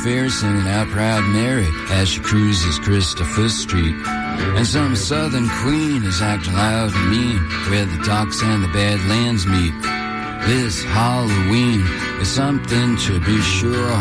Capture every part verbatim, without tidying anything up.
fair singing out Proud Mary as she cruises Christopher Street. And some southern queen is acting loud and mean where the docks and the Badlands meet. This Halloween is something to be sure,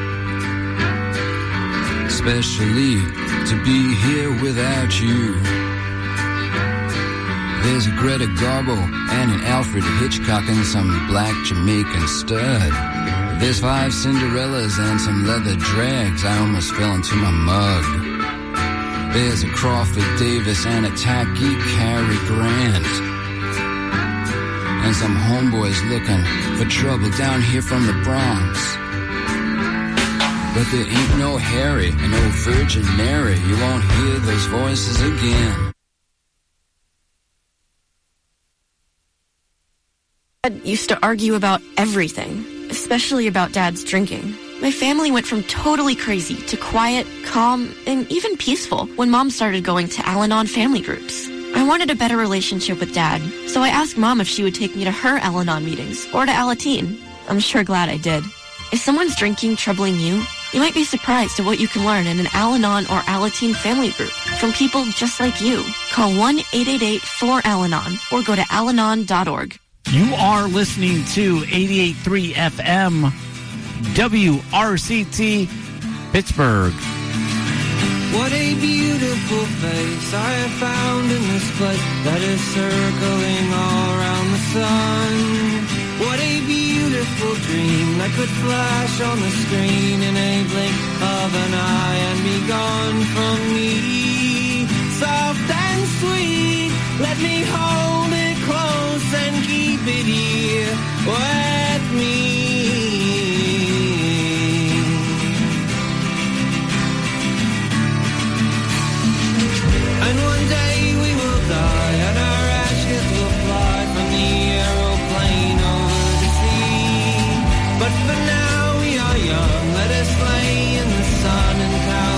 especially to be here without you. There's a Greta Garbo and an Alfred Hitchcock and some black Jamaican stud. There's five Cinderellas and some leather drags. I almost fell into my mug. There's a Crawford Davis and a tacky Cary Grant. And some homeboys looking for trouble down here from the Bronx. But there ain't no Harry and no Virgin Mary. You won't hear those voices again. Dad used to argue about everything, especially about Dad's drinking. My family went from totally crazy to quiet, calm, and even peaceful when Mom started going to Al-Anon family groups. I wanted a better relationship with Dad, so I asked Mom if she would take me to her Al-Anon meetings or to Alateen. I'm sure glad I did. If someone's drinking troubling you, you might be surprised at what you can learn in an Al-Anon or Alateen family group from people just like you. Call one eight eight eight four Al Anon or go to al anon dot org. You are listening to eighty-eight point three F M, W R C T, Pittsburgh. What a beautiful face I have found in this place that is circling all around the sun. What a beautiful dream that could flash on the screen in a blink of an eye and be gone from me. Soft and sweet, let me hold it close and keep it here with me. And one day we will die and our ashes will fly from the aeroplane over the sea. But for now we are young, let us lay in the sun and count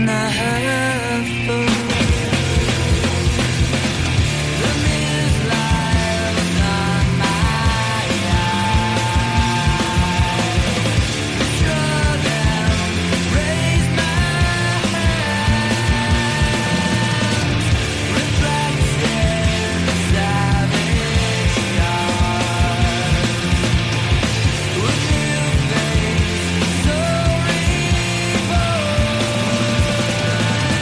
not half full. The mist lies on my eyes. Shrug and raise my hands. Reflection, savage stars. With new face so reborn.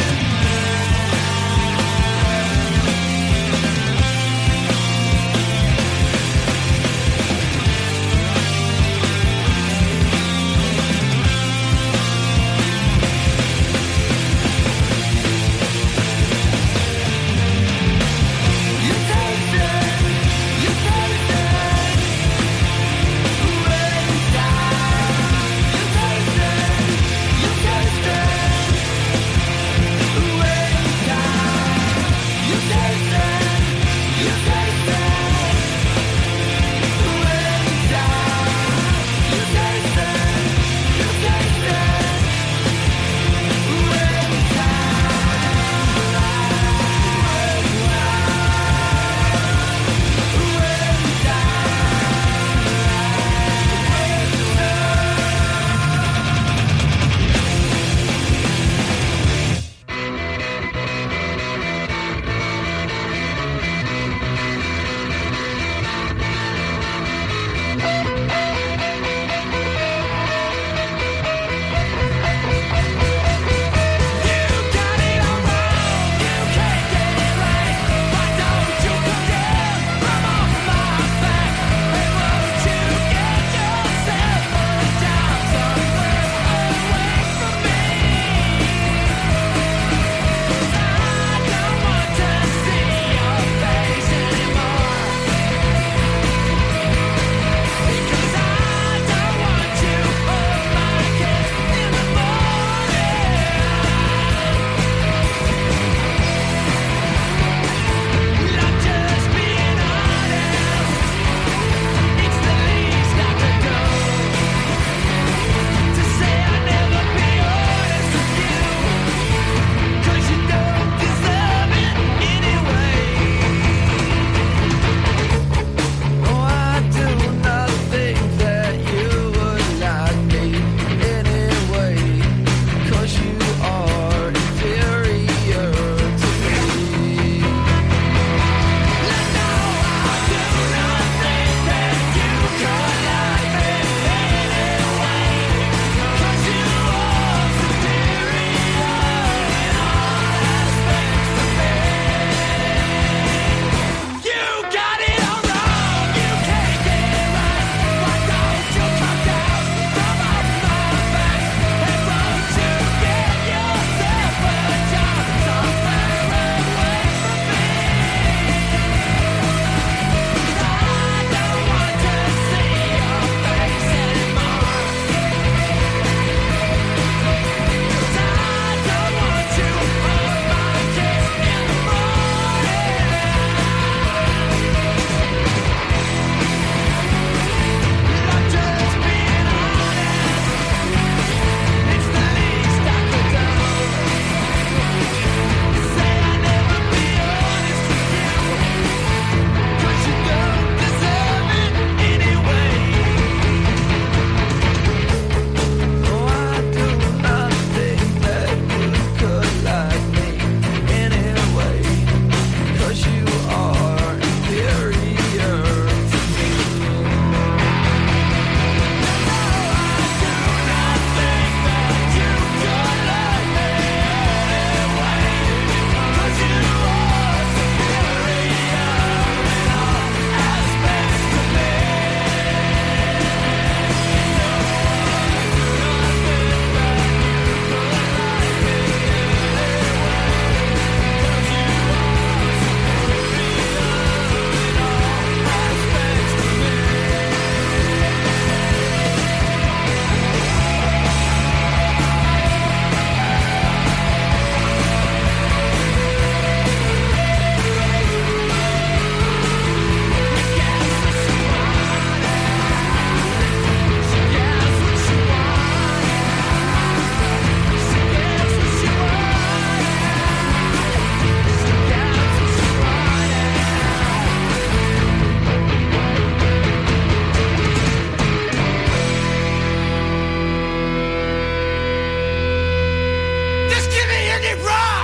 indie rock!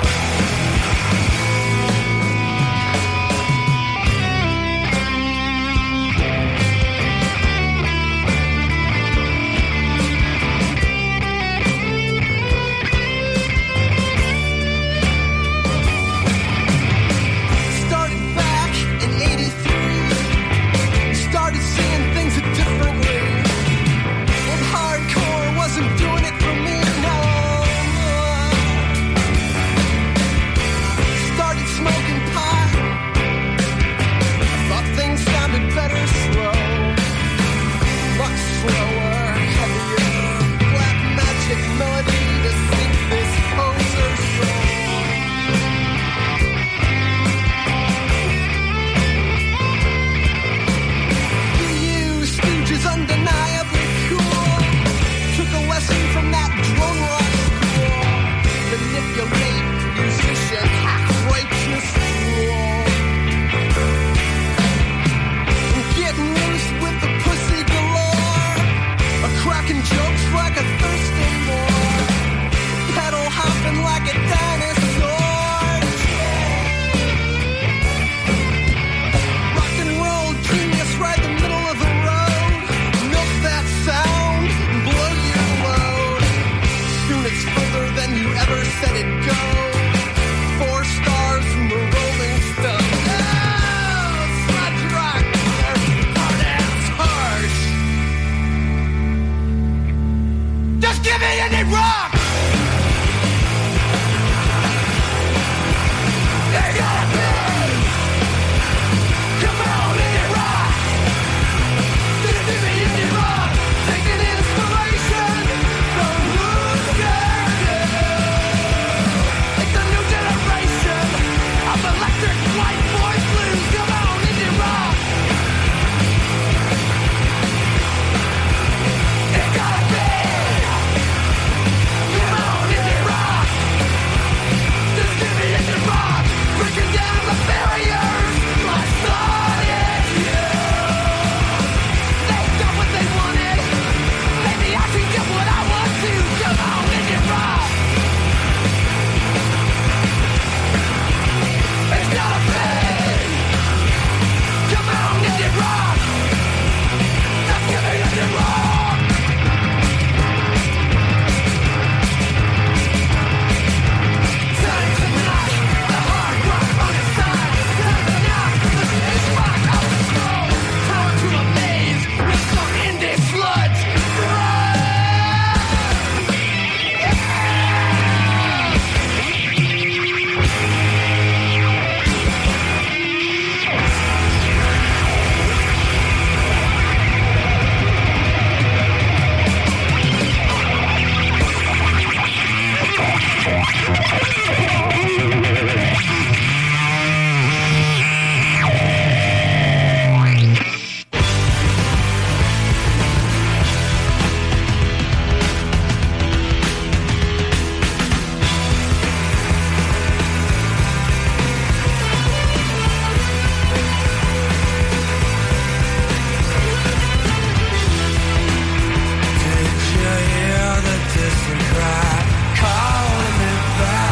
Call me back.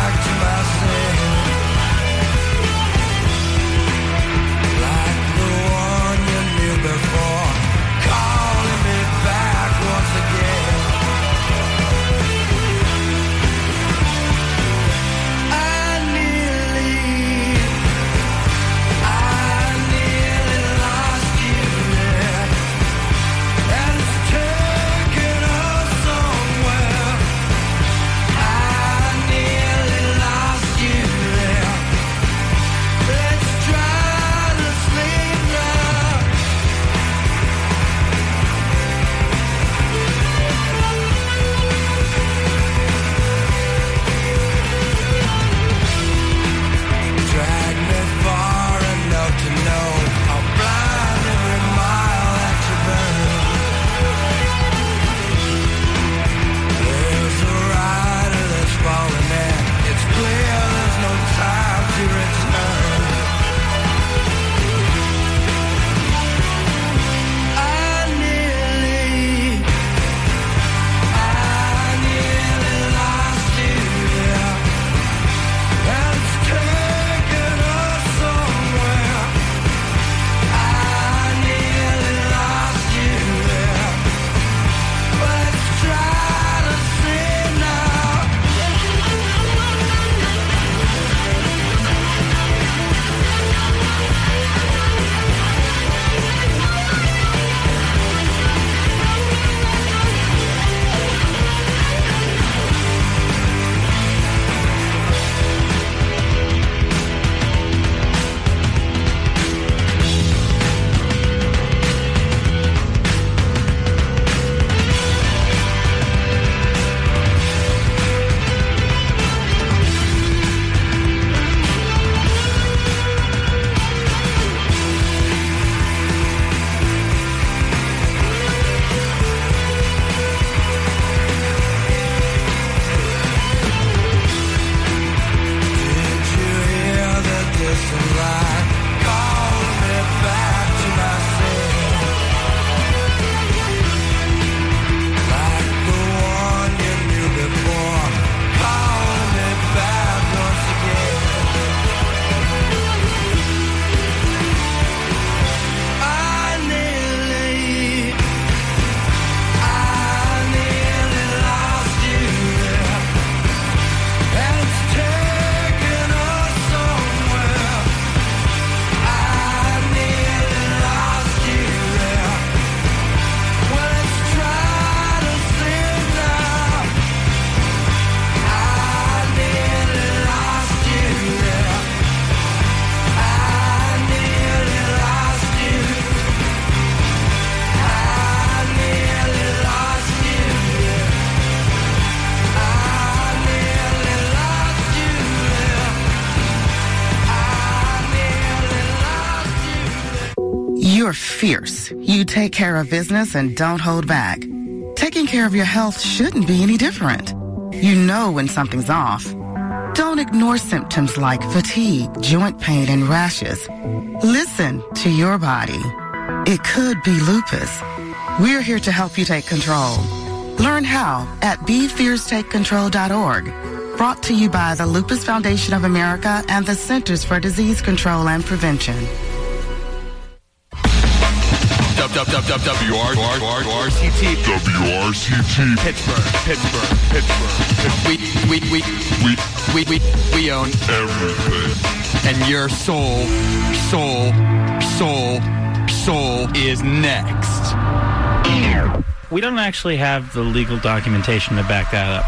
You're fierce. You take care of business and don't hold back. Taking care of your health shouldn't be any different. You know when something's off. Don't ignore symptoms like fatigue, joint pain, and rashes. Listen to your body. It could be lupus. We're here to help you take control. Learn how at be fierce take control dot org. Brought to you by the Lupus Foundation of America and the Centers for Disease Control and Prevention. W R C T W R C T Pittsburgh, Pittsburgh, Pittsburgh. We we we we we we we own everything. And your soul, soul, soul, soul is next. We don't actually have the legal documentation to back that up.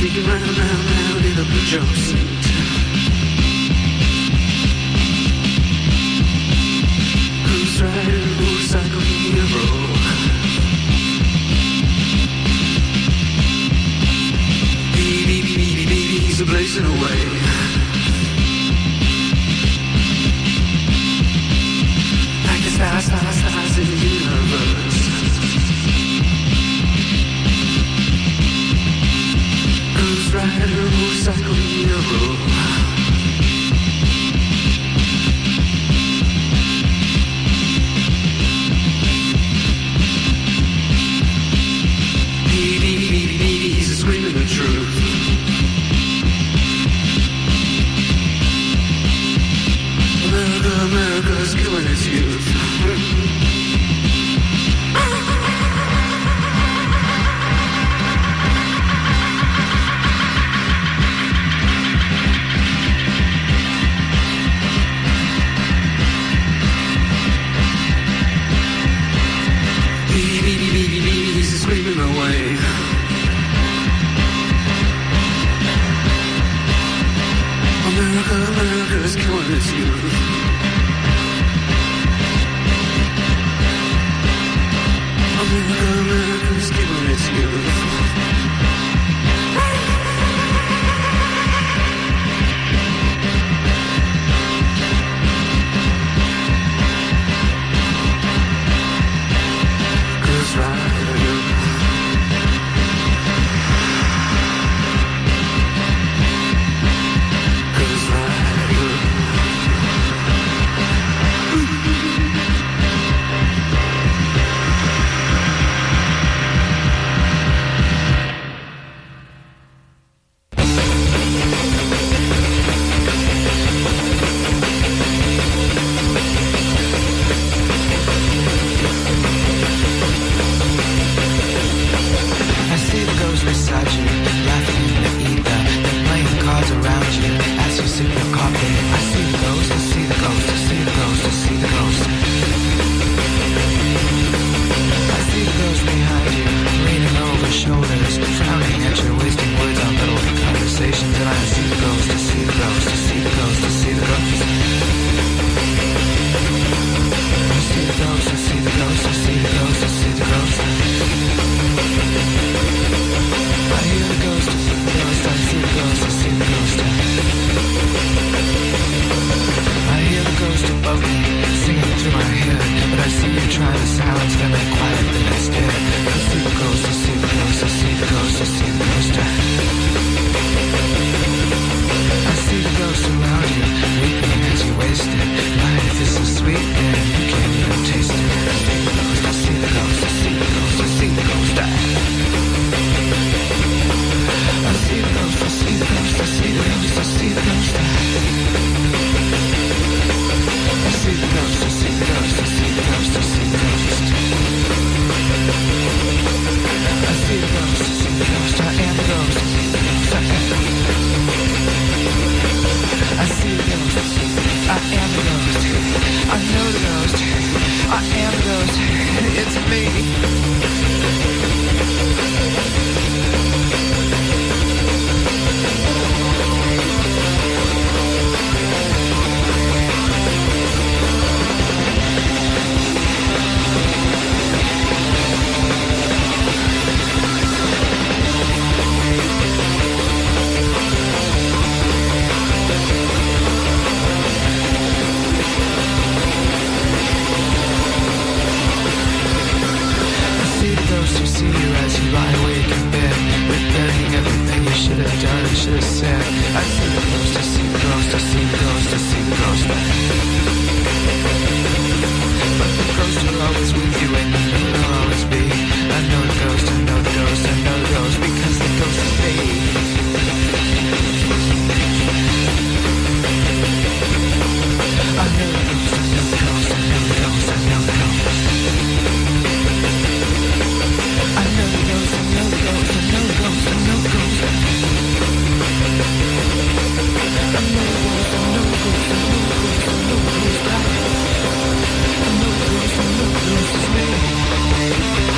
Sneaking round, round, round in a blue jumpsuit. Cruise rider, motorcycle hero. Beep, beep, beep, beep, beep, he's a blazing away. Like the stars, stars, stars in the universe. Cruise rider, motorcycle hero. Screaming the truth. America, America's killing its youth. Beep, beep, beep, beep, beep, he's screaming away. America, America is killing its youth. America, America is killing its youth. Cruise rider. Beside you, laughing in the ether, then playing cards around you as you sip your coffee. I see the ghost, I see the ghost, I see the ghost, I see the ghost. I see the ghost behind you, leaning over shoulders, frowning at your wasting words on little conversations. And I see the ghost, I see the ghost, I see the ghost, I see the ghost. I see the ghost, I see the ghost, I see the ghost, I see the ghost. I hear the ghost, I see the ghost, I see the ghost, I see the ghost. I hear the ghost above me, singing through my head, but I see you trying to silence them and quiet them instead. I see the ghost, I see the ghost, I see the ghost, I see the ghost. I see the ghost around you, weeping as you waste it. Life is so sweet and you can't even taste it. I see the ghost, I see the ghost, I see the ghost, I see the ghost. I see the ghost, I see the ghost, I see the ghost, I see the ghost. I see the ghost, I see the ghost, I see the ghost, I see the ghost. I see the ghost, I see the ghost, I am the ghost, I see the ghost, I am the ghost. I see the ghost, I am the ghost, I know the ghost, I am the ghost, it's me. To see you as you lie awake in bed, regretting everything you should have done and should have said. I see the ghost, I see the ghost, I see the ghost, I see the ghost. But the ghost will always with you and you know it'll always be. I know the ghost, I know the ghost, I know the ghost, because the ghost is me. I know the ghost, I know the ghost, I know the ghost, I know the ghost. I know the ghost, I know the ghost, I know the ghost, I know the ghost. I know the ghost, I know the ghost, I know the ghost, I know the ghost. I know the ghost, I know the ghost is me.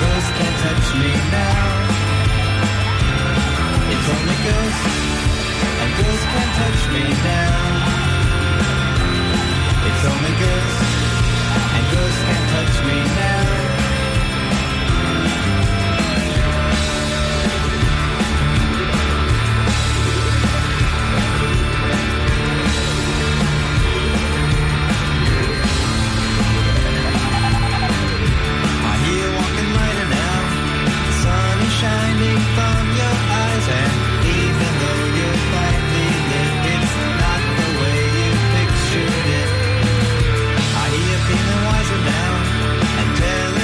ghosts can't touch me now. It's only ghosts, and ghosts can't touch me now. It's only ghosts, and ghosts can't touch me now. Shining from your eyes, and even though you're brightly lit, it's not the way you pictured it. I hear you feeling wiser now, and telling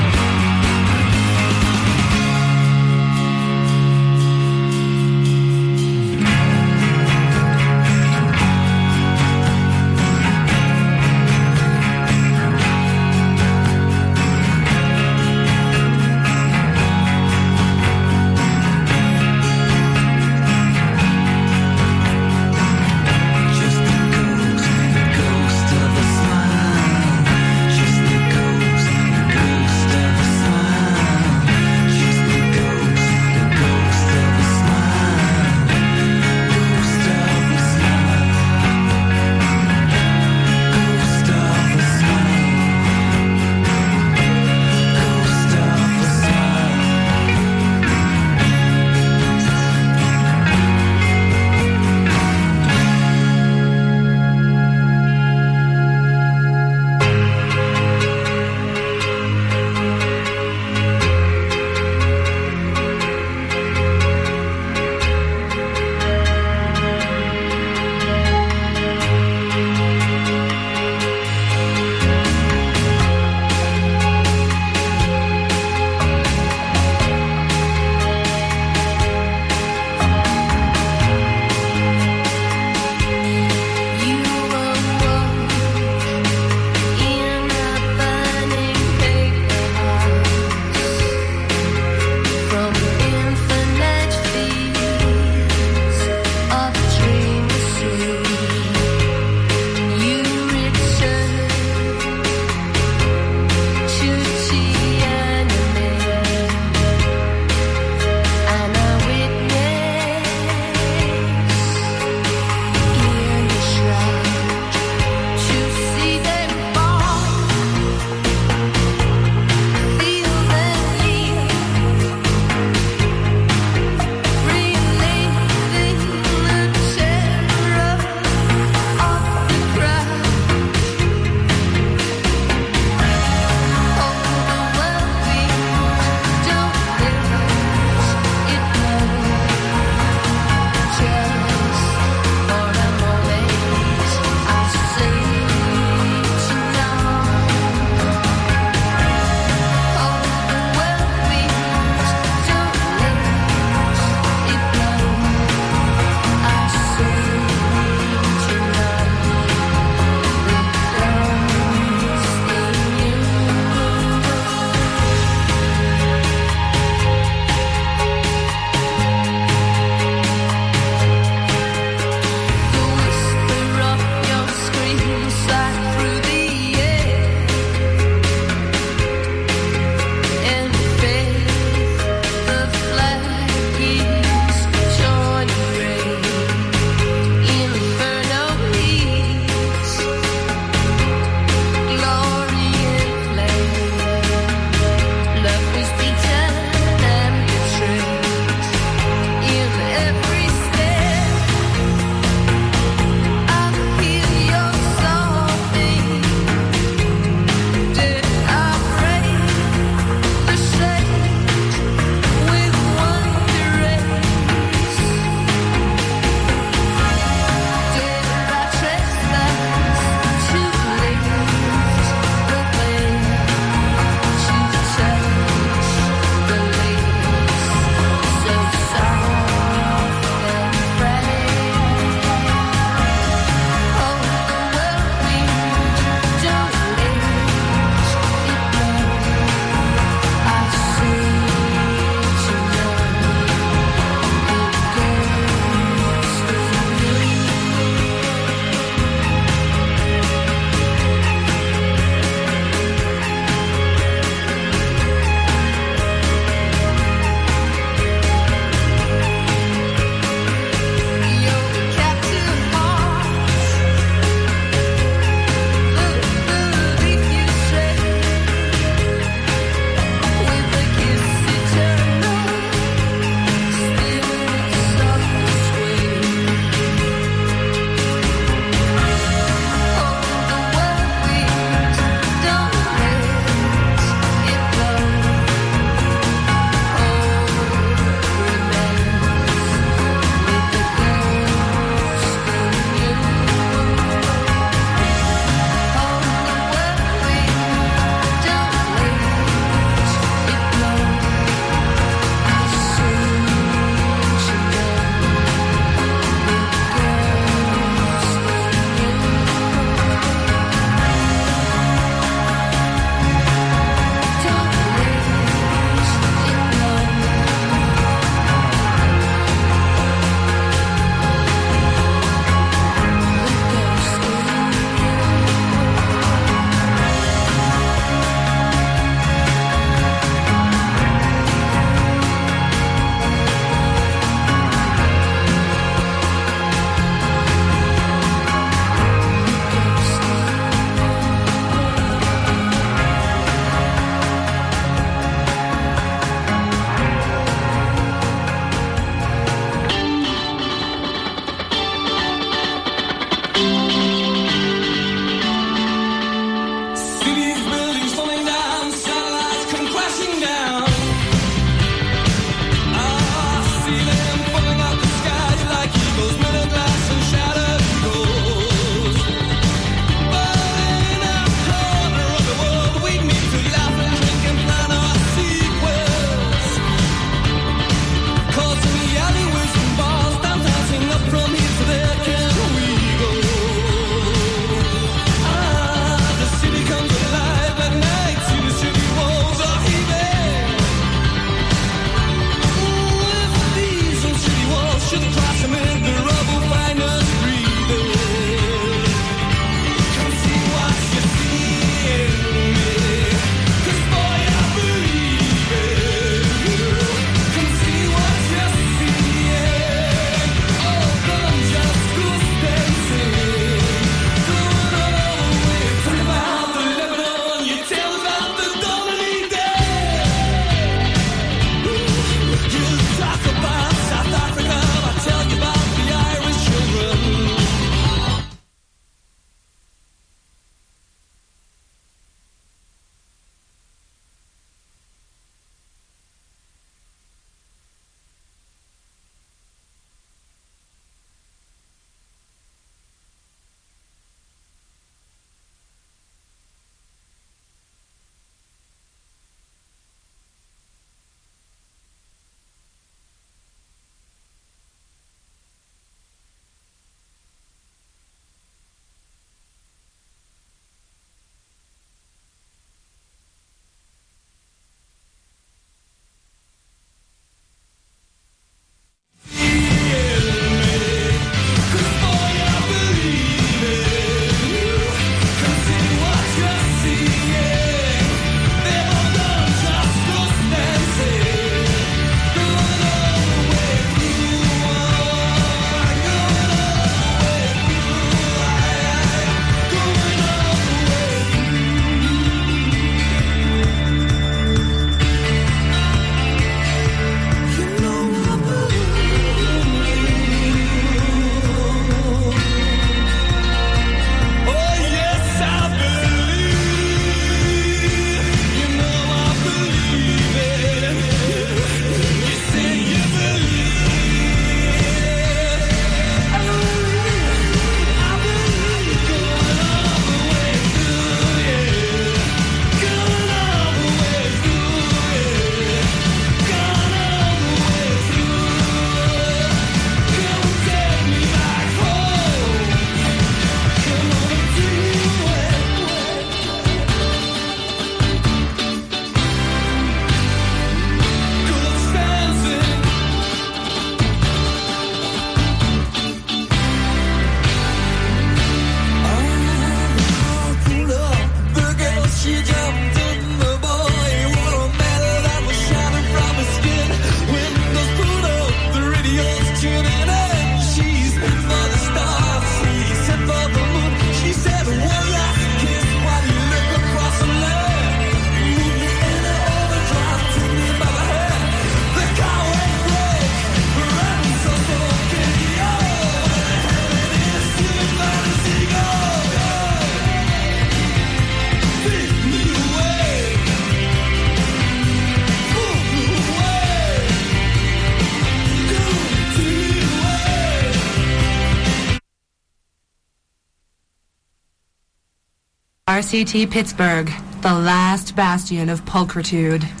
R C T Pittsburgh, the last bastion of pulchritude.